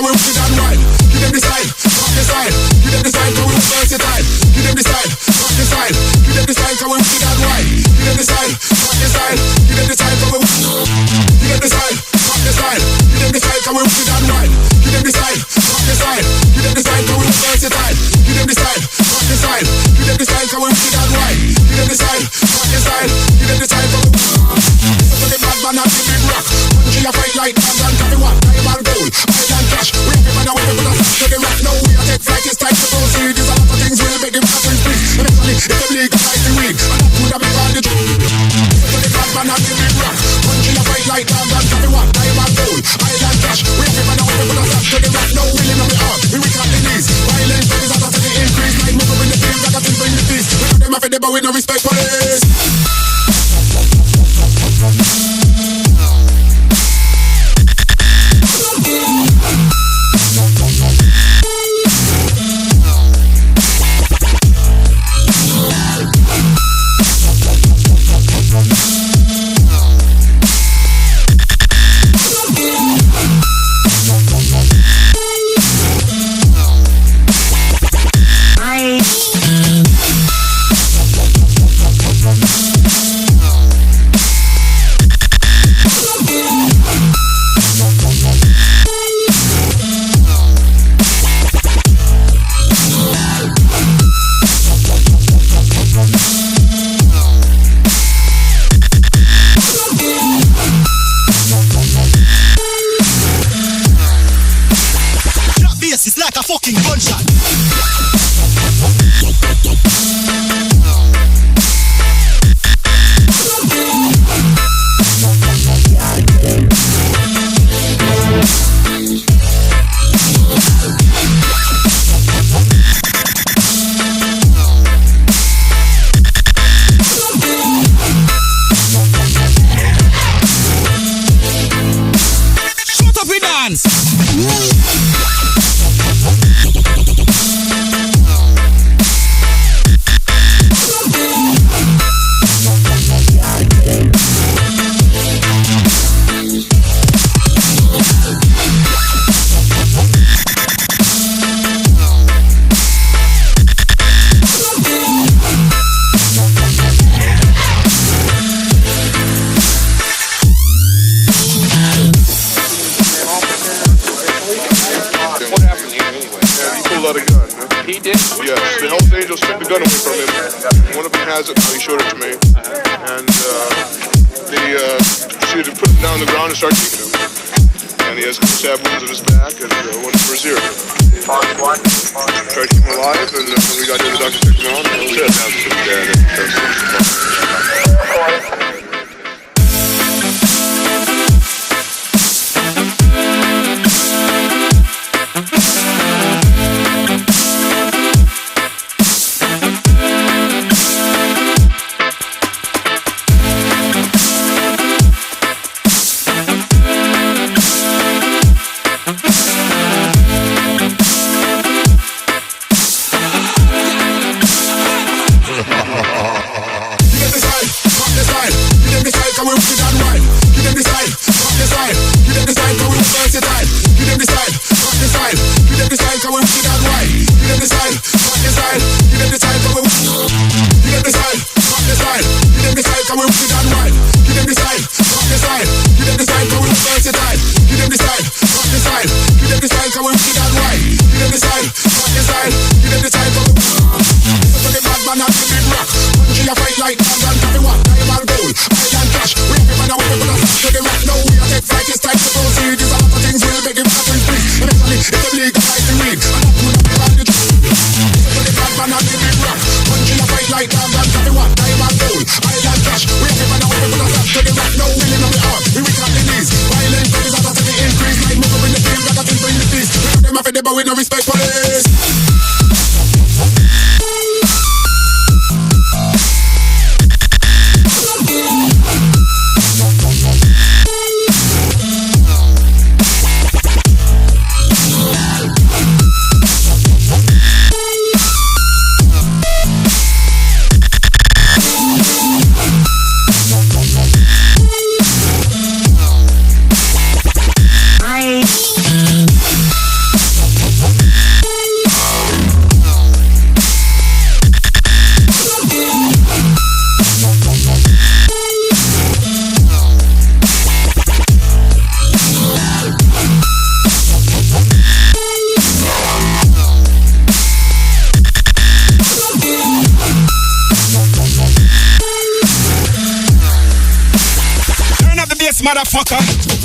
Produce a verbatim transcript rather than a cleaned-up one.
we wicked and wild. Give them the style, rock the style. Give them the style, cause we versatile. Give them the style, rock the style. Give them the style, cause we wicked and wild. Give them the style, rock the style. Give them the style, cause we Give them the style, rock the style. Give them the style, cause we wicked and wild. Give them the style, rock the style. Give them the style, cause we versatile. Give them the style, rock the style. Give them the style, cause we wicked and wild. Give them the style, rock the style. Give them the style, cause we Listen to the bad man and the big rock. Country a fight like London, carry one, diamond gold, island cash. We have people now, we have people to the rock. No, we are take flight, it's time to proceed. There's a lot of things we'll make them happen, please. Eventually, it's a legalize the weed, and that would have been all the truth. Listen to the bad man and the big rock. Country a fight like London, carry one, diamond gold, island cash. We have people now, we have people to the rock. No, we live on the arm, we weak on the knees. Violence, that is a lot of the increase. Like moving in the field, like a thing bring the peace. We got them off in the bow with no respect for this. Fucking gunshot. Shut up and dance. He did? Yes, the Hells Angels took the gun away from him. One of them has it, he showed it to me. And uh, they uh, proceeded to put him down on the ground and start kicking him. And he has stab wounds in his back and uh, one for his ear. Tried to keep him alive, and uh, when we got there, the doctor took him on, and that was it. With no respect for this. Bye. motherfucker.